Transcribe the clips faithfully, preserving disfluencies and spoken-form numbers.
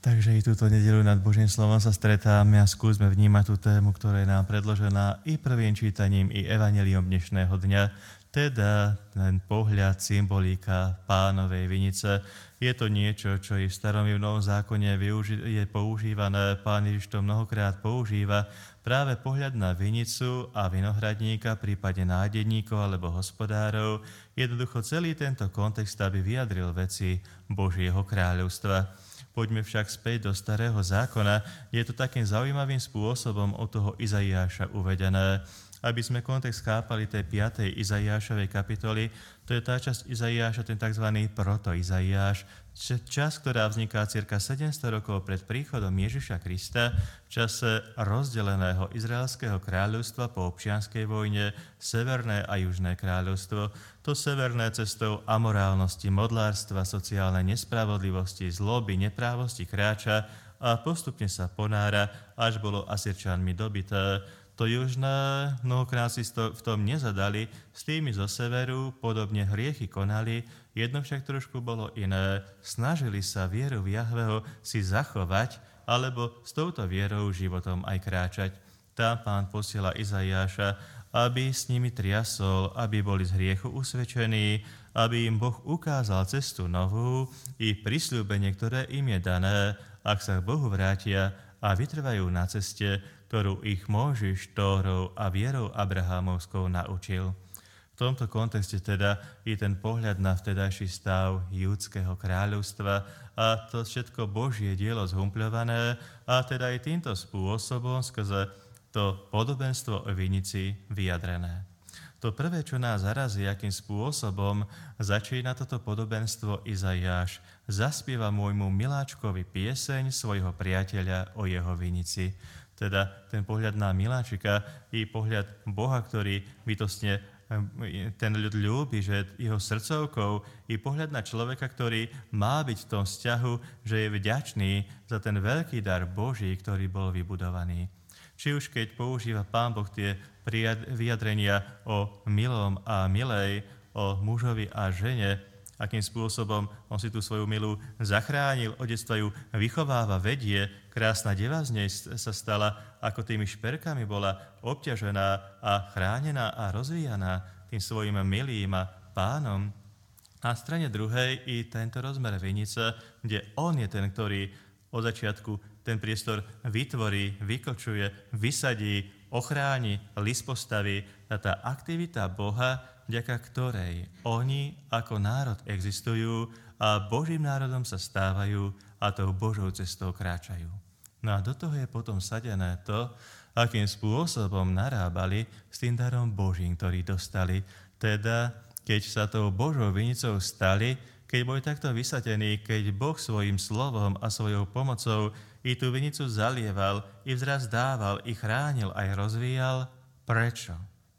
Takže i túto nedeľu nad Božím slovom sa stretáme a skúsme vnímať tú tému, ktorá je nám predložená i prvým čítaním, i evanjeliom dnešného dňa, teda ten pohľad, symbolika Pánovej vinice. Je to niečo, čo i v starom i v novom zákone je používané, Pán Ježiš to mnohokrát používa, práve pohľad na vinicu a vinohradníka, prípadne nádeníkov alebo hospodárov, jednoducho celý tento kontext, aby vyjadril veci Božieho kráľovstva. Poďme však späť do Starého zákona, je to takým zaujímavým spôsobom od toho Izaiáša uvedené. Aby sme kontext chápali tej piatej Izaiášovej kapitoly, to je tá časť Izaiáša, ten tzv. Proto-Izaiáš, čas, ktorá vzniká cirka sedemsto rokov pred príchodom Ježiša Krista, v čase rozdeleného Izraelského kráľovstva po občianskej vojne, Severné a Južné kráľovstvo. To severné cestou amorálnosti, modlárstva, sociálnej nespravodlivosti, zloby, neprávosti kráča a postupne sa ponára, až bolo Asyrčanmi dobité. To južné mnohokrát si v tom nezadali, s tými zo severu podobne hriechy konali, jedno však trošku bolo iné. Snažili sa vieru v Jahveho si zachovať, alebo s touto vierou životom aj kráčať. Tam Pán posiela Izaiáša, aby s nimi triasol, aby boli z hriechu usvedčení, aby im Boh ukázal cestu novú i prisľúbenie, ktoré im je dané, ak sa k Bohu vrátia a vytrvajú na ceste, ktorú ich Mojžiš Tórou a vierou Abrahámovskou naučil. V tomto kontexte teda je ten pohľad na vtedajší stav judského kráľovstva a to všetko Božie dielo zhumpľované a teda aj týmto spôsobom skrze to podobenstvo o vinici vyjadrené. To prvé, čo nás zarazí, akým spôsobom začína toto podobenstvo Izaiáš. Zaspieva môjmu miláčkovi pieseň svojho priateľa o jeho vinici. Teda ten pohľad na miláčika i pohľad Boha, ktorý bytostne ten ľud ľúbi, že jeho srdcovkou, i pohľad na človeka, ktorý má byť v tom vzťahu, že je vďačný za ten veľký dar Boží, ktorý bol vybudovaný. Či už keď používa Pán Boh tie vyjadrenia o milom a milej, o mužovi a žene, akým spôsobom on si tú svoju milú zachránil, od detstva ju vychováva, vedie, krásna deva z nej sa stala, ako tými šperkami bola obťažená a chránená a rozvíjaná tým svojim milým a pánom. A v strane druhej i tento rozmer vinice, kde on je ten, ktorý od začiatku ten priestor vytvorí, vykočuje, vysadí, ochráni, list postaví. A tá aktivita Boha, vďaka ktorej oni ako národ existujú a Božím národom sa stávajú a tou Božou cestou kráčajú. No a do toho je potom sadené to, akým spôsobom narábali s tým darom Božím, ktorý dostali. Teda, keď sa tou Božou vinicou stali, keď boli takto vysadení, keď Boh svojim slovom a svojou pomocou i tú vinicu zalieval, i vzrast dával, i chránil, aj rozvíjal, prečo?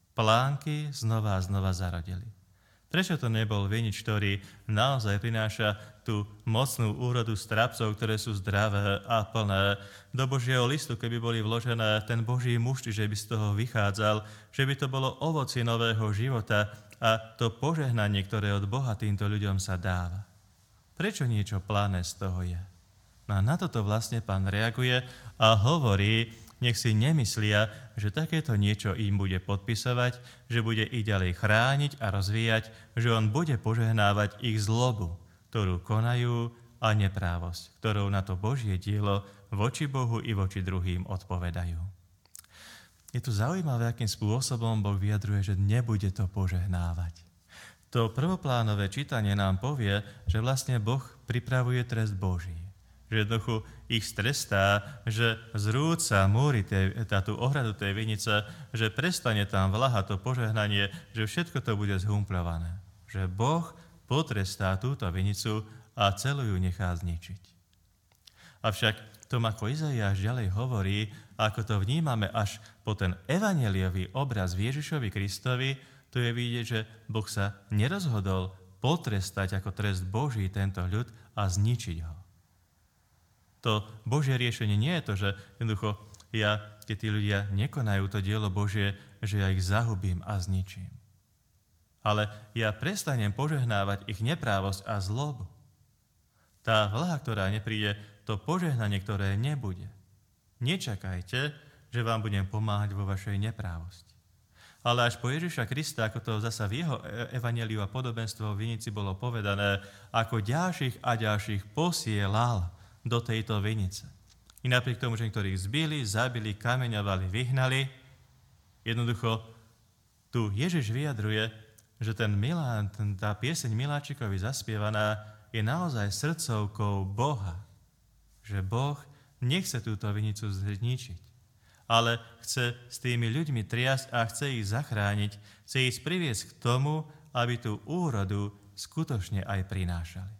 Plánky znova a znova zarodili. Prečo to nebol vinič, ktorý naozaj prináša tú mocnú úrodu strapcov, ktoré sú zdravé a plné? Do Božieho listu, keby boli vložené ten Boží mušt, že by z toho vychádzal, že by to bolo ovocie nového života a to požehnanie, ktoré od Boha týmto ľuďom sa dáva. Prečo niečo plané z toho je? No a na toto vlastne Pán reaguje a hovorí, nech si nemyslia, že takéto niečo im bude podpisovať, že bude ich ďalej chrániť a rozvíjať, že on bude požehnávať ich zlobu, ktorú konajú, a neprávosť, ktorou na to Božie dielo voči Bohu i voči druhým odpovedajú. Je tu zaujímavé, akým spôsobom Boh vyjadruje, že nebude to požehnávať. To prvoplánové čítanie nám povie, že vlastne Boh pripravuje trest Boží. Že jednoducho ich strestá, že zrúca múry, tú ohradu tej vinice, že prestane tam vlaha, to požehnanie, že všetko to bude zhumpľované. Že Boh potrestá túto vinicu a celú ju nechá zničiť. Avšak tom, ako Izaiáš ďalej hovorí, ako to vnímame až po ten evanjeliový obraz v Ježišovi Kristovi, to je vidieť, že Boh sa nerozhodol potrestať ako trest Boží tento ľud a zničiť ho. To Božie riešenie nie je to, že jednoducho ja, keď tí ľudia nekonajú to dielo Božie, že ja ich zahubím a zničím. Ale ja prestanem požehnávať ich neprávosť a zlobu. Tá vláha, ktorá nepríde, to požehnanie, ktoré nebude. Nečakajte, že vám budem pomáhať vo vašej neprávosti. Ale až po Ježiša Krista, ako to zasa v jeho evanjeliu a podobenstvo v vinici bolo povedané, ako ďalších a ďalších posielal do tejto vinice. I napriek tomu, že niektorých zbili, zabili, kameňovali, vyhnali, jednoducho tu Ježiš vyjadruje, že ten Milán, ten, tá pieseň Miláčikovi zaspievaná je naozaj srdcovkou Boha. Že Boh nechce túto vinicu zničiť, ale chce s tými ľuďmi triasť a chce ich zachrániť, chce ich priviesť k tomu, aby tú úrodu skutočne aj prinášali.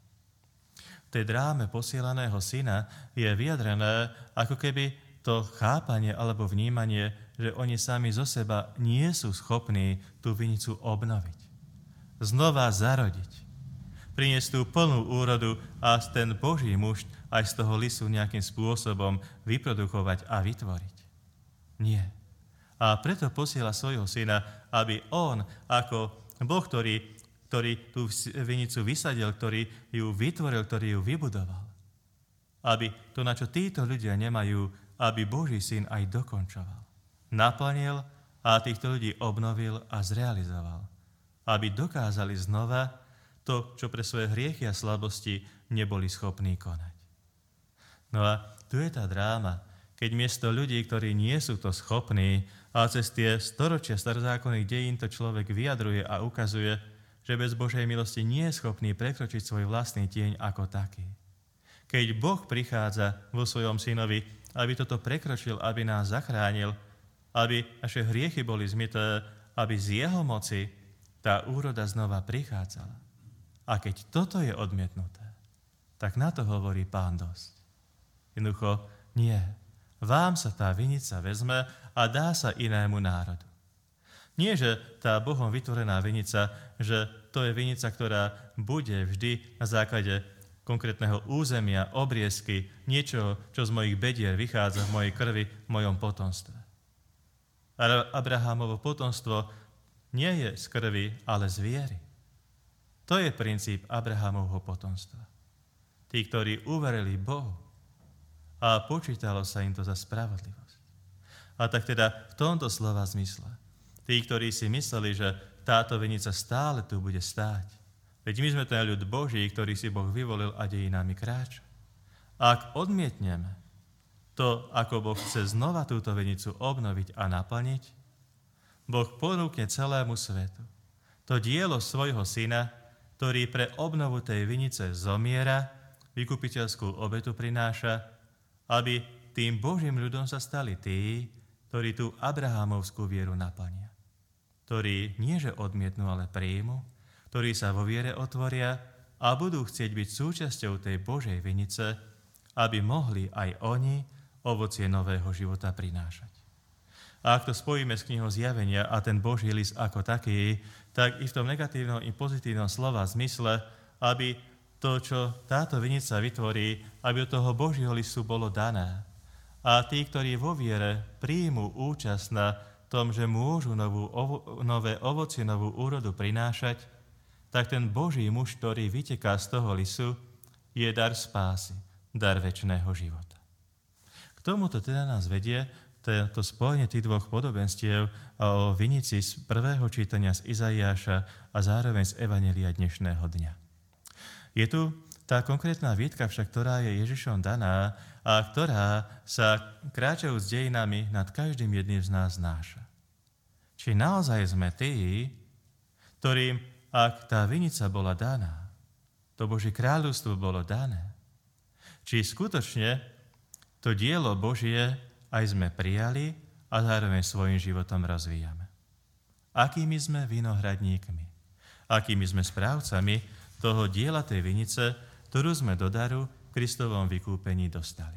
V tej dráme posielaného syna je vyjadrené, ako keby to chápanie alebo vnímanie, že oni sami zo seba nie sú schopní tú vinicu obnoviť. Znova zarodiť. Priniesť tú plnú úrodu a ten Boží mužť aj z toho lisu nejakým spôsobom vyprodukovať a vytvoriť. Nie. A preto posiela svojho syna, aby on, ako Boh, ktorý, ktorý tú vinicu vysadil, ktorý ju vytvoril, ktorý ju vybudoval, aby to, na čo títo ľudia nemajú, aby Boží syn aj dokončoval. Naplnil a týchto ľudí obnovil a zrealizoval. Aby dokázali znova to, čo pre svoje hriechy a slabosti neboli schopní konať. No a tu je tá dráma, keď miesto ľudí, ktorí nie sú to schopní, a cez tie storočia starozákonných dejín to človek vyjadruje a ukazuje, že bez Božej milosti nie je schopný prekročiť svoj vlastný tieň ako taký. Keď Boh prichádza vo svojom synovi, aby toto prekročil, aby nás zachránil, aby naše hriechy boli zmieté, aby z jeho moci tá úroda znova prichádzala. A keď toto je odmietnuté, tak na to hovorí Pán dosť. Jednoducho, nie. Vám sa tá vinica vezme a dá sa inému národu. Nie, že tá Bohom vytvorená vinica, že to je vinica, ktorá bude vždy na základe konkrétneho územia, obriezky, niečo, čo z mojich bedier vychádza v mojej krvi, v mojom potomstve. Abrahámovo potomstvo nie je z krvi, ale z viery. To je princíp Abrahámovho potomstva. Tí, ktorí uverili Bohu a počítalo sa im to za spravodlivosť. A tak teda v tomto slova zmysle. Tí, ktorí si mysleli, že táto vinica stále tu bude stáť. Veď my sme ten ľud Boží, ktorý si Boh vyvolil a dejinami kráča. Ak odmietneme to, ako Boh chce znova túto vinicu obnoviť a naplniť, Boh ponúkne celému svetu to dielo svojho syna, ktorý pre obnovu tej vinice zomiera, vykupiteľskú obetu prináša, aby tým Božím ľudom sa stali tí, ktorí tú Abrahámovskú vieru naplnia. Ktorí nie že odmietnú, ale príjmu, ktorí sa vo viere otvoria a budú chcieť byť súčasťou tej Božej vinice, aby mohli aj oni ovocie nového života prinášať. A ak to spojíme s knihou Zjavenia a ten Boží list ako taký, tak i v tom negatívnom i pozitívnom slova zmysle, aby to, čo táto vinica vytvorí, aby od toho Božieho listu bolo dané. A tí, ktorí vo viere príjmu účasť na tom, že môžu novú, ovo, nové ovocie, novú úrodu prinášať, tak ten Boží muž, ktorý vyteká z toho lisu, je dar spásy, dar večného života. K tomuto teda nás vedie to spojenie tých dvoch podobenstiev o vinici z prvého čítania z Izaiáša a zároveň z evanjelia dnešného dňa. Je tu tá konkrétna výtka však, ktorá je Ježišom daná a ktorá sa kráčajú s dejinami nad každým jedným z nás znáša. Či naozaj sme tí, ktorým, ak tá vinica bola daná, to Božie kráľovstvo bolo dané, či skutočne to dielo Božie aj sme prijali a zároveň svojim životom rozvíjame. Akými sme vinohradníkmi, akými sme správcami toho diela tej vinice, ktorú sme do daru Kristovom vykúpení dostali.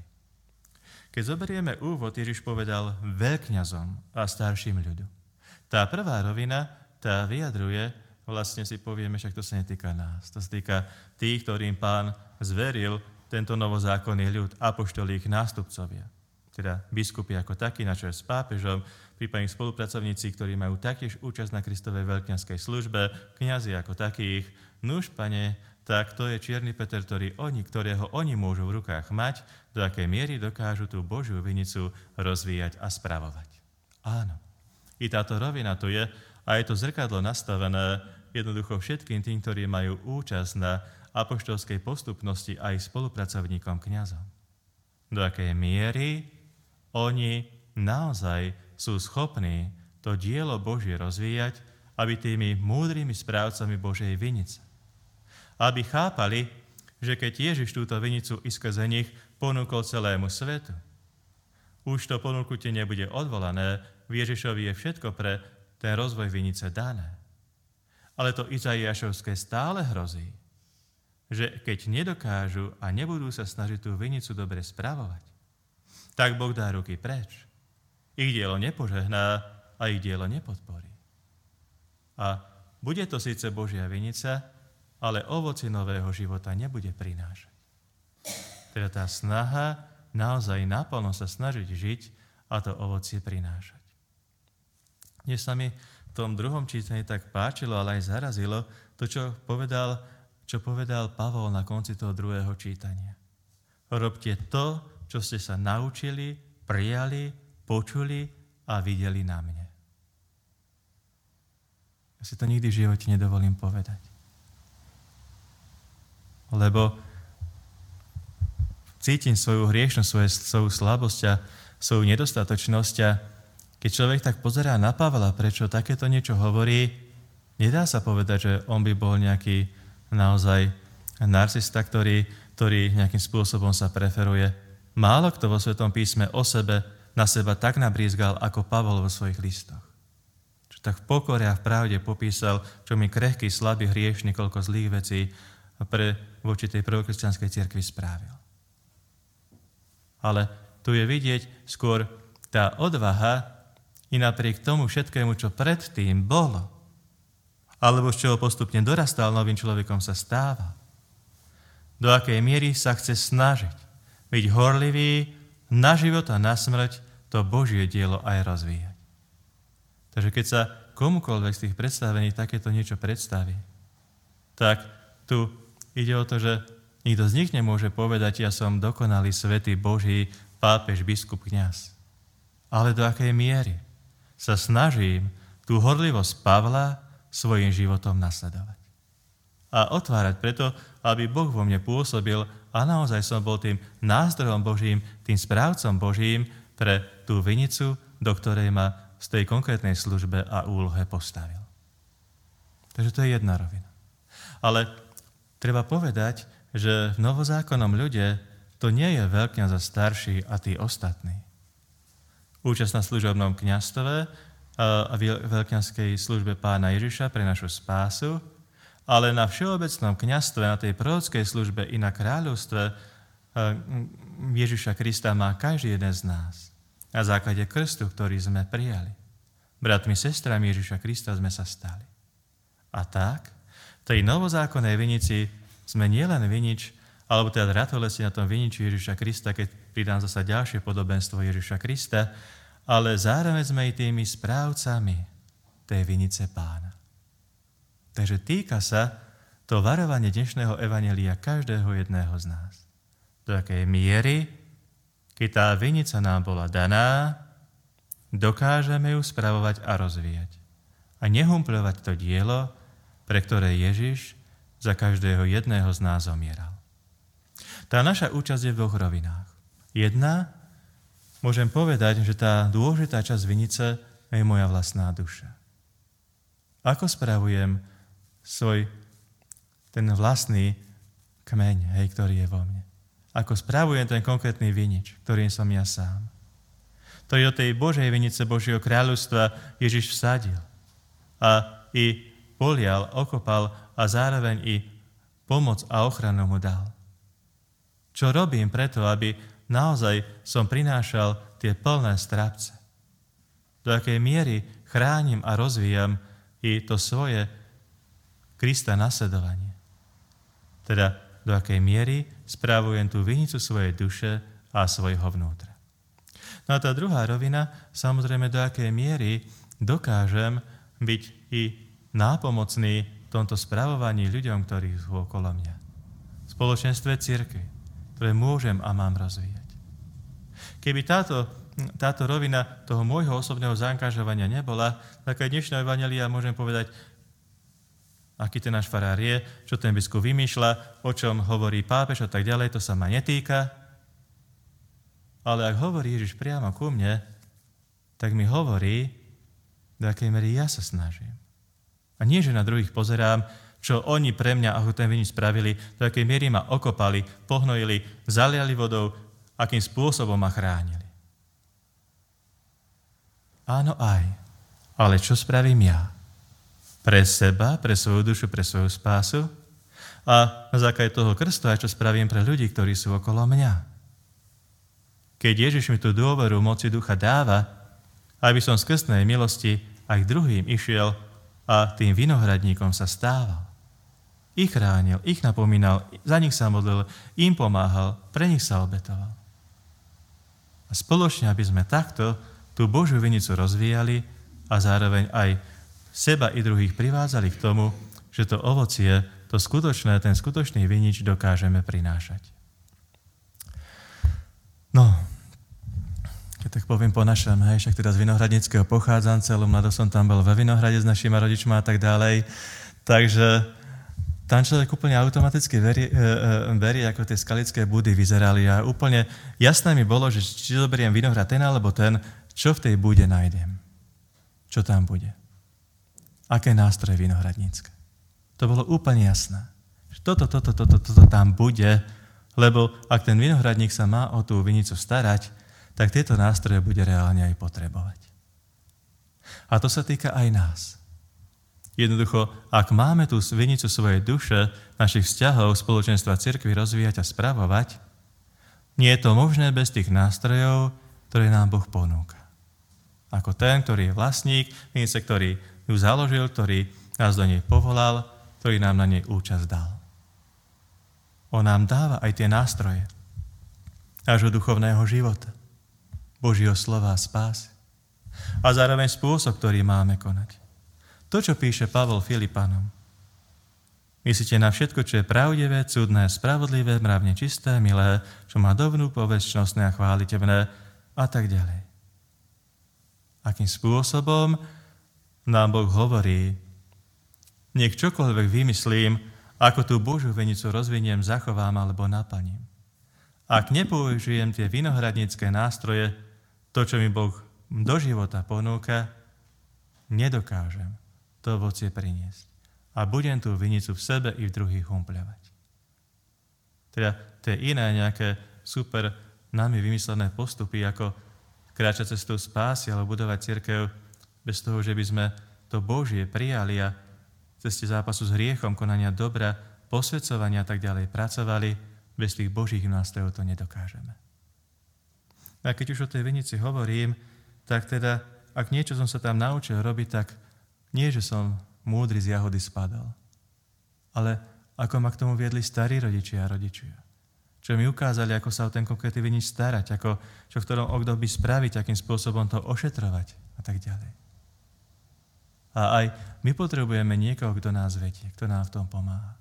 Keď zoberieme úvod, Ježiš povedal veľkňazom a starším ľudu. Tá prvá rovina, tá vyjadruje, vlastne si povieme, však to sa netýka nás. To sa týka tých, ktorým Pán zveril tento novozákonný ľud, apoštolí, ich nástupcovia. Teda biskupy ako takí, na čele s pápežom, prípadne spolupracovníci, ktorí majú taktiež účasť na Kristovej veľkňazskej službe, kňazi ako takých. Nuž, Pane, tak to je čierny Peter, ktorý oni, ktorého oni môžu v rukách mať, do akej miery dokážu tú Božiu vinicu rozvíjať a spravovať. Áno, i táto rovina tu je a je to zrkadlo nastavené jednoducho všetkým tým, ktorí majú účasť na apoštolskej postupnosti aj spolupracovníkom kňazom. Do akej miery oni naozaj sú schopní to dielo Božie rozvíjať, aby tými múdrymi správcami Božej vinice. Aby chápali, že keď Ježiš túto vinicu i skrze nich ponúkol celému svetu, už to ponúknutie nebude odvolané, v Ježišovi je všetko pre ten rozvoj vinice dané. Ale to Izaiášovské stále hrozí, že keď nedokážu a nebudú sa snažiť tú vinicu dobre spravovať, tak Boh dá ruky preč. Ich dielo nepožehná a ich dielo nepodporí. A bude to síce Božia vinica, ale ovoci nového života nebude prinášať. Teda tá snaha naozaj naplno sa snažiť žiť a to ovocie prinášať. Dnes sa mi v tom druhom čítaní tak páčilo, ale aj zarazilo to, čo povedal, čo povedal Pavol na konci toho druhého čítania. Robte to, čo ste sa naučili, prijali, počuli a videli na mne. Ja si to nikdy v živote nedovolím povedať. Lebo cítim svoju hriešnosť, svoju, svoju slabosť a svoju nedostatočnosť a keď človek tak pozerá na Pavla, prečo takéto niečo hovorí, nedá sa povedať, že on by bol nejaký naozaj narcista, ktorý, ktorý nejakým spôsobom sa preferuje. Málo kto vo Svetom písme o sebe, na seba tak nabrízgal, ako Pavol vo svojich listoch. Čo tak v pokore a v pravde popísal, čo mi krehký, slabý, hriešný, koľko zlých vecí pre voči tej prvokresťanskej cirkvi spravil. Ale tu je vidieť skôr tá odvaha i napriek tomu všetkému, čo predtým bolo, alebo z čoho postupne dorastal, novým človekom sa stáva. Do akej miery sa chce snažiť byť horlivý na život a na smrť to Božie dielo aj rozvíjať. Takže keď sa komukoľvek z tých predstavení takéto niečo predstaví, tak tu ide o to, že nikto z nich nemôže povedať, ja som dokonalý, svätý, Boží, pápež, biskup, kňaz. Ale do akej miery sa snažím tú horlivosť Pavla svojim životom nasledovať. A otvárať preto, aby Boh vo mne pôsobil a naozaj som bol tým nástrojom Božím, tým správcom Božím pre tú vinicu, do ktorej ma z tej konkrétnej službe a úlohe postavil. Takže to je jedna rovina. Ale treba povedať, že v novozákonnom ľude to nie je veľkňaz a starší a tí ostatní. Účasť na služobnom kňazstve a veľkňazskej službe Pána Ježiša pre našu spásu, ale na všeobecnom kňazstve, na tej prorockej službe i na kráľovstve Ježiša Krista má každý jeden z nás. Na základe krstu, ktorý sme prijali. Bratmi, sestrami Ježiša Krista sme sa stali. A tak, v tej novozákonnej vinici sme nielen vinič, alebo teda ratolesti na tom viniči Ježiša Krista, keď pridám zasa ďalšie podobenstvo Ježiša Krista, ale zároveň sme i tými správcami tej vinice Pána. Takže týka sa to varovanie dnešného evanjelia každého jedného z nás. Do akej miery, keď tá vinica nám bola daná, dokážeme ju spravovať a rozvíjať. A nehumpľovať to dielo, pre ktoré Ježiš za každého jedného z nás zomieral. Tá naša účasť je v dvoch rovinách. Jedna, môžem povedať, že tá dôležitá časť vinice je moja vlastná duša. Ako spravujem svoj ten vlastný kmeň, hej, ktorý je vo mne. Ako spravujem ten konkrétny vinič, ktorým som ja sám. To je do tej Božej vinice Božieho kráľovstva Ježiš vsadil. A i polial, okopal a zároveň i pomoc a ochranu mu dal. Čo robím preto, aby naozaj som prinášal tie plné strapce? Do akej miery chránim a rozvíjam i to svoje Krista nasledovanie. Teda do akej miery správujem tú vinicu svojej duše a svojho vnútra. No a tá druhá rovina, samozrejme do akej miery dokážem byť i nápomocný v tomto spravovaní ľuďom, ktorí sú okolo mňa. spoločenstve cirkvi, ktoré môžem a mám rozvíjať. Keby táto, táto rovina toho môjho osobného zaangažovania nebola, tak aj dnešná evanjelia môžem povedať, aký ten náš farár je, čo ten biskup vymýšľa, o čom hovorí pápež a tak ďalej, to sa ma netýka. Ale ak hovorí Ježiš priamo ku mne, tak mi hovorí, do akej mery ja sa snažím. A nie, že na druhých pozerám, čo oni pre mňa, ako ten vinič spravili, do akej miery ma okopali, pohnojili, zaliali vodou, akým spôsobom ma chránili. Áno aj, ale čo spravím ja? Pre seba, pre svoju dušu, pre svoju spásu a na základe toho krstu aj čo spravím pre ľudí, ktorí sú okolo mňa. Keď Ježiš mi tú dôveru moci ducha dáva, aby som z krstnej milosti aj k druhým išiel a tým vinohradníkom sa stával. Ich chránil, ich napomínal, za nich sa modlil, im pomáhal, pre nich sa obetoval. A spoločne, aby sme takto tú Božiu vinicu rozvíjali a zároveň aj seba i druhých privádzali k tomu, že to ovocie, to skutočné, ten skutočný vinič dokážeme prinášať. No, keď tak poviem po našom, hej, však teda z vinohradníckeho pochádzam, celú mladosť som tam bol ve Vinohrade s našimi rodičmi a tak ďalej, takže tam človek úplne automaticky verí, verí, ako tie skalické budy vyzerali a úplne jasné mi bolo, že či zoberiem vinohrad ten alebo ten, čo v tej bude nájdem. Čo tam bude. Aké nástroje vinohradnícke. To bolo úplne jasné. Toto, toto, toto, toto tam bude, lebo ak ten vinohradník sa má o tú vinicu starať, tak tieto nástroje bude reálne aj potrebovať. A to sa týka aj nás. Jednoducho, ak máme tú vinicu svojej duše, našich vzťahov, spoločenstva cirkvi rozvíjať a spravovať, nie je to možné bez tých nástrojov, ktoré nám Boh ponúka. Ako ten, ktorý je vlastník vinice, ktorý ju založil, ktorý nás do nej povolal, ktorý nám na nej účasť dal. On nám dáva aj tie nástroje nášho duchovného života, Božieho slova a spásy a zároveň spôsob, ktorý máme konať. To, čo píše Pavol Filipanom. Myslíte na všetko, čo je pravdivé, cudné, spravodlivé, mravne čisté, milé, čo má dobrú povesť, čnostné a chválitebné a tak ďalej. Akým spôsobom nám Boh hovorí, nech čokoľvek vymyslím, ako tú Božiu vinicu rozviniem, zachovám alebo naplním. Ak nepoužijem tie vinohradnícke nástroje, to, čo mi Boh do života ponúka, nedokážem to ovocie priniesť. A budem tú vinicu v sebe i v druhých humpľavať. Teda tie iné nejaké super nami vymyslené postupy, ako kráčať cestou spásy alebo budovať cirkev bez toho, že by sme to Božie prijali a ceste zápasu s hriechom, konania dobra, posvedcovania a tak ďalej pracovali, bez tých Božích nástrojov to nedokážeme. A keď už o tej vinici hovorím, tak teda, ak niečo som sa tam naučil robiť, tak nie, že som múdry z jahody spadol, ale ako ma k tomu viedli starí rodičia a rodičia. Čo mi ukázali, ako sa o ten konkrétny vinič starať, ako, čo v ktorom období spraviť, akým spôsobom to ošetrovať a tak ďalej. A aj my potrebujeme niekoho, kto nás vedie, kto nám v tom pomáha.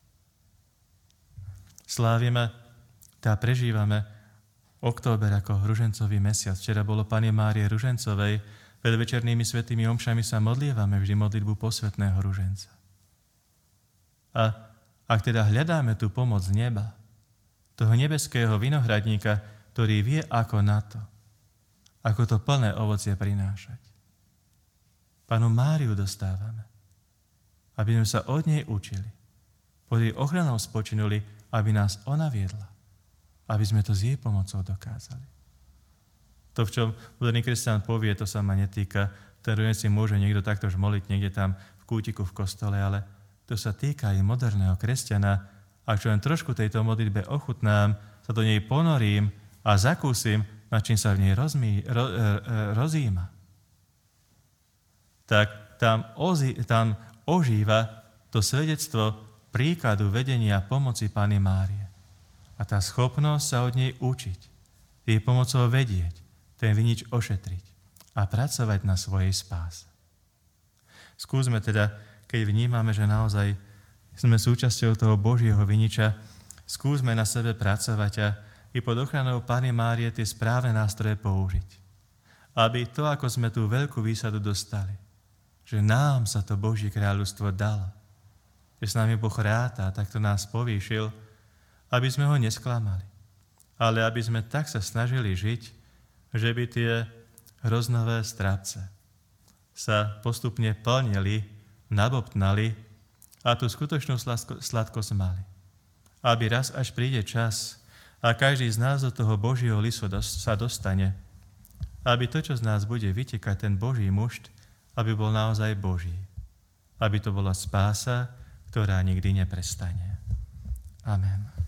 Slávime, tá prežívame október ako ružencový mesiac. Včera bolo Panny Márie Ružencovej. Pred večernými svätými omšami sa modlievame vždy modlitbu posvätného ruženca. A ak teda hľadáme tú pomoc z neba, toho nebeského vinohradníka, ktorý vie ako na to, ako to plné ovocie prinášať. Pannu Máriu dostávame, aby sme sa od nej učili, pod jej ochranou spočinuli, aby nás ona viedla, aby sme to s jej pomocou dokázali. To, v čom moderný kresťan povie, to sa ma netýka. Ten ruženec si môže niekto takto žmoliť niekde tam v kútiku v kostole, ale to sa týka aj moderného kresťana. Ak čo len trošku tejto modlitbe ochutnám, sa do nej ponorím a zakúsim, nad čím sa v nej rozmí, ro, e, e, rozíma, tak tam, ozi, tam ožíva to svedectvo príkladu vedenia pomoci Panny Márie. A tá schopnosť sa od nej učiť, jej pomocou vedieť, ten vinič ošetriť a pracovať na svojej spáse. Skúsme teda, keď vnímame, že naozaj sme súčasťou toho Božieho viniča, Skúsme na sebe pracovať a i pod ochranou Panny Márie tie správne nástroje použiť. Aby to, ako sme tú veľkú výsadu dostali, že nám sa to Božie kráľovstvo dalo, že s nami Boh ráta a takto nás povýšil, aby sme ho nesklamali, ale aby sme tak sa snažili žiť, že by tie hroznové strapce sa postupne plnili, nabobtnali a tú skutočnú sladko- sladkosť mali. Aby raz, až príde čas a každý z nás do toho Božieho lisu sa dostane, aby to, čo z nás bude vytekať, ten Boží mušt, aby bol naozaj Boží. Aby to bola spása, ktorá nikdy neprestane. Amen.